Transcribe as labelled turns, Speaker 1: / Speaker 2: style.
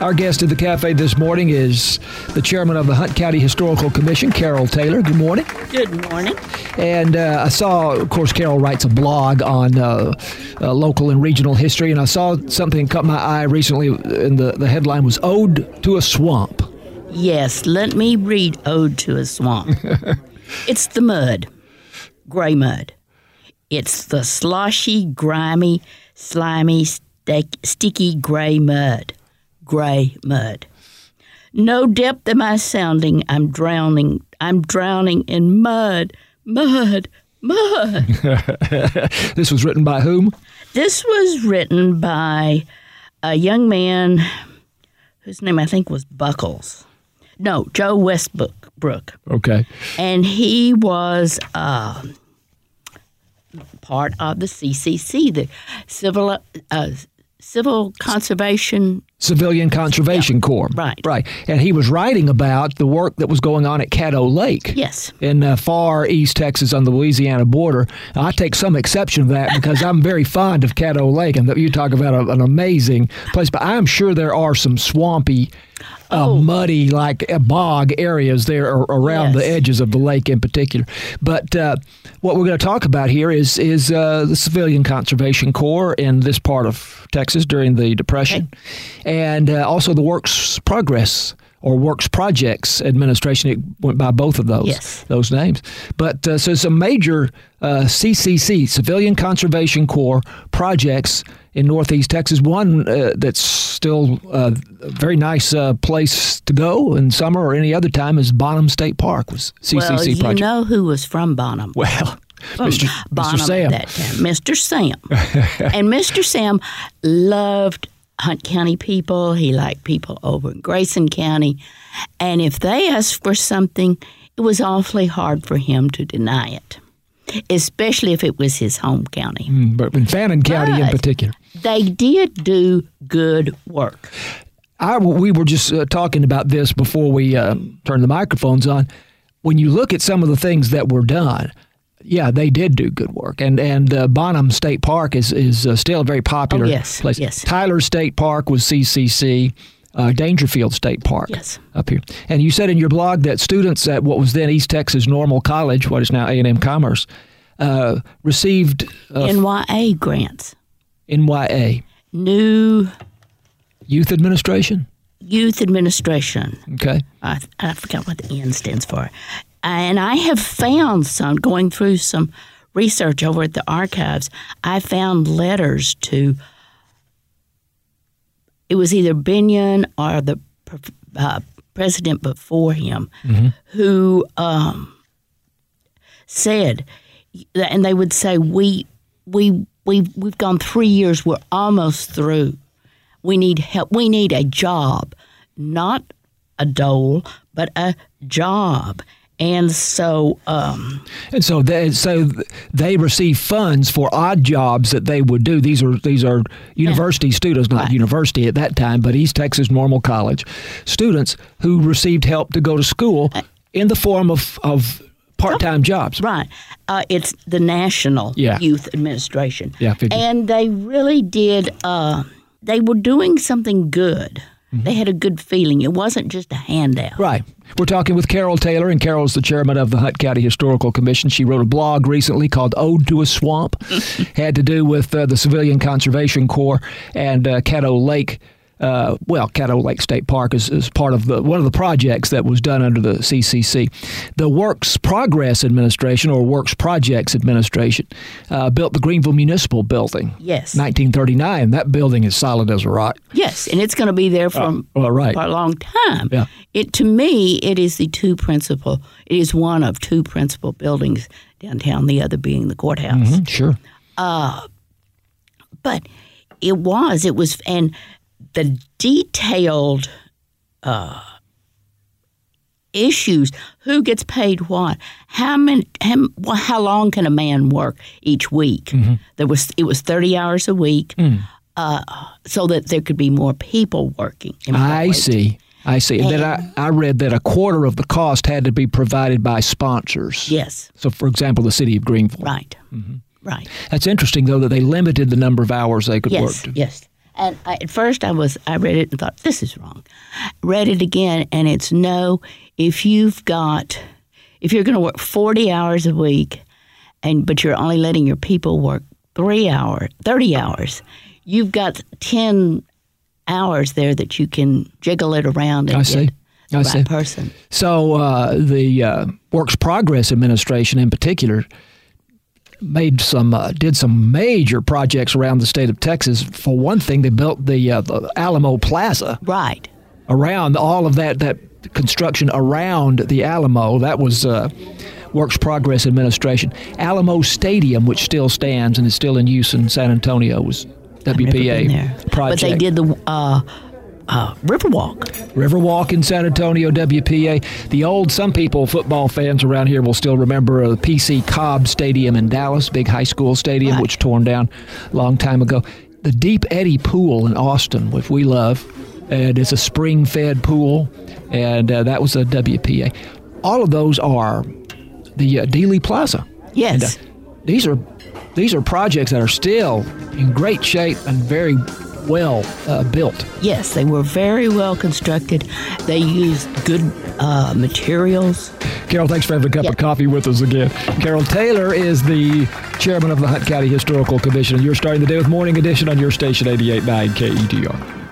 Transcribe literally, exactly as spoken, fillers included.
Speaker 1: Our guest at the cafe this morning is the chairman of the Hunt County Historical Commission, Carol Taylor. Good morning.
Speaker 2: Good morning.
Speaker 1: And uh, I saw, of course, Carol writes a blog on uh, uh, local and regional history, and I saw something caught my eye recently, and the, the headline was Ode to a Swamp.
Speaker 2: Yes, let me read Ode to a Swamp. It's the mud, gray mud. It's the sloshy, grimy, slimy, st- sticky gray mud. Gray mud. No depth am I sounding, I'm drowning, I'm drowning in mud, mud, mud.
Speaker 1: This was written by whom?
Speaker 2: This was written by a young man whose name I think was Buckles. No, Joe Westbrook.
Speaker 1: Okay.
Speaker 2: And he was uh, part of the C C C, the Civil uh, Civil Conservation...
Speaker 1: Civilian Conservation
Speaker 2: yeah,
Speaker 1: Corps.
Speaker 2: Right.
Speaker 1: Right. And he was writing about the work that was going on at Caddo Lake.
Speaker 2: Yes.
Speaker 1: In uh, far East Texas on the Louisiana border. Now, I take some exception to that because I'm very fond of Caddo Lake, and you talk about a, an amazing place. But I'm sure there are some swampy, uh,
Speaker 2: oh.
Speaker 1: muddy, like uh, bog areas there around
Speaker 2: yes.
Speaker 1: the edges of the lake in particular. But uh, what we're going to talk about here is, is uh, the Civilian Conservation Corps in this part of Texas during the Depression. Okay. And uh, also the Works Progress or Works Projects Administration. It went by both of those
Speaker 2: yes.
Speaker 1: those names. But uh, so some major uh, C C C, Civilian Conservation Corps projects in Northeast Texas. One uh, that's still uh, a very nice uh, place to go in summer or any other time is Bonham State Park was C C C
Speaker 2: well, you
Speaker 1: project.
Speaker 2: know who was from Bonham.
Speaker 1: Well,
Speaker 2: From
Speaker 1: Mister
Speaker 2: Bonham
Speaker 1: Mister Sam.
Speaker 2: At that time. Mister Sam. And Mister Sam loved Hunt County people. He liked people over in Grayson County. And if they asked for something, it was awfully hard for him to deny it, especially if it was his home county.
Speaker 1: Mm, but in Fannin County
Speaker 2: but
Speaker 1: in particular.
Speaker 2: They did do good work.
Speaker 1: I, we were just uh, talking about this before we uh, turned the microphones on. When you look at some of the things that were done, yeah, they did do good work. And and uh, Bonham State Park is, is uh, still a very popular
Speaker 2: oh, yes,
Speaker 1: place.
Speaker 2: Yes.
Speaker 1: Tyler State Park was C C C, uh, Dangerfield State Park
Speaker 2: yes.
Speaker 1: up here. And you said in your blog that students at what was then East Texas Normal College, what is now A and M Commerce, uh, received... Uh,
Speaker 2: N Y A grants.
Speaker 1: N Y A.
Speaker 2: New...
Speaker 1: Youth Administration?
Speaker 2: Youth Administration.
Speaker 1: Okay.
Speaker 2: I, I forgot what the N stands for. And I have found some, going through some research over at the archives, I found letters to, it was either Binion or the uh, president before him, mm-hmm. who um, said, and they would say, we, we, we, we've gone three years, we're almost through. We need help. We need a job, not a dole, but a job. And so, um,
Speaker 1: and so they so they receive funds for odd jobs that they would do. These are these are university yeah. students, not
Speaker 2: right.
Speaker 1: university at that time, but East Texas Normal College students who received help to go to school in the form of of part-time jobs.
Speaker 2: Right. Uh, it's the National
Speaker 1: yeah.
Speaker 2: Youth Administration.
Speaker 1: Yeah,
Speaker 2: and they really did. Uh, they were doing something good. They had a good feeling. It wasn't just a handout.
Speaker 1: Right. We're talking with Carol Taylor, and Carol's the chairman of the Hunt County Historical Commission. She wrote a blog recently called Ode to a Swamp. Had to do with uh, the Civilian Conservation Corps and uh, Caddo Lake. Uh, well, Caddo Lake State Park is, is part of the one of the projects that was done under the C C C. The Works Progress Administration, or Works Projects Administration, uh, built the Greenville Municipal Building.
Speaker 2: Yes.
Speaker 1: nineteen thirty-nine. That building is solid as a rock.
Speaker 2: Yes, and it's going to be there for,
Speaker 1: uh, well, right.
Speaker 2: for a long time.
Speaker 1: Yeah.
Speaker 2: It to me, it is the two principal. It is one of two principal buildings downtown. The other being the courthouse.
Speaker 1: Mm-hmm, sure.
Speaker 2: Uh, but it was. It was and. The detailed uh, issues, who gets paid what, how many, how, how long can a man work each week? Mm-hmm. There was it was thirty hours a week, mm. uh, so that there could be more people working.
Speaker 1: I see. I see. And then I, I read that a quarter of the cost had to be provided by sponsors.
Speaker 2: Yes.
Speaker 1: So, for example, the city of Greenville.
Speaker 2: Right.
Speaker 1: Mm-hmm.
Speaker 2: Right.
Speaker 1: That's interesting, though, that they limited the number of hours they could
Speaker 2: yes,
Speaker 1: work to.
Speaker 2: Yes. And I, at first I was, I read it and thought, this is wrong. Read it again, and it's no, if you've got, if you're going to work forty hours a week, and but you're only letting your people work three hours, thirty hours, you've got ten hours there that you can jiggle it around and
Speaker 1: I
Speaker 2: get
Speaker 1: see.
Speaker 2: the
Speaker 1: I
Speaker 2: right
Speaker 1: see.
Speaker 2: person.
Speaker 1: So uh, the uh, Works Progress Administration in particular made some, uh, did some major projects around the state of Texas. For one thing, they built the, uh, the Alamo Plaza.
Speaker 2: Right.
Speaker 1: Around all of that, that construction around the Alamo, that was uh, Works Progress Administration. Alamo Stadium, which still stands and is still in use in San Antonio, was W P A
Speaker 2: I've never been there.
Speaker 1: project.
Speaker 2: But they did the uh, uh, Riverwalk.
Speaker 1: Riverwalk in San Antonio, W P A. The old, some people, football fans around here will still remember the P C Cobb Stadium in Dallas, big high school stadium,
Speaker 2: Right.
Speaker 1: which torn down a long time ago. The Deep Eddy Pool in Austin, which we love, and it's a spring-fed pool, and uh, that was a W P A. All of those are the uh, Dealey Plaza.
Speaker 2: Yes.
Speaker 1: And, uh, these are these are projects that are still in great shape and very well uh, built.
Speaker 2: Yes, they were very well constructed. They used good uh, materials.
Speaker 1: Carol, thanks for having a cup
Speaker 2: Yeah.
Speaker 1: of coffee with us again. Carol Taylor is the chairman of the Hunt County Historical Commission, and you're starting the day with Morning Edition on your station eighty-eight point nine K E T R.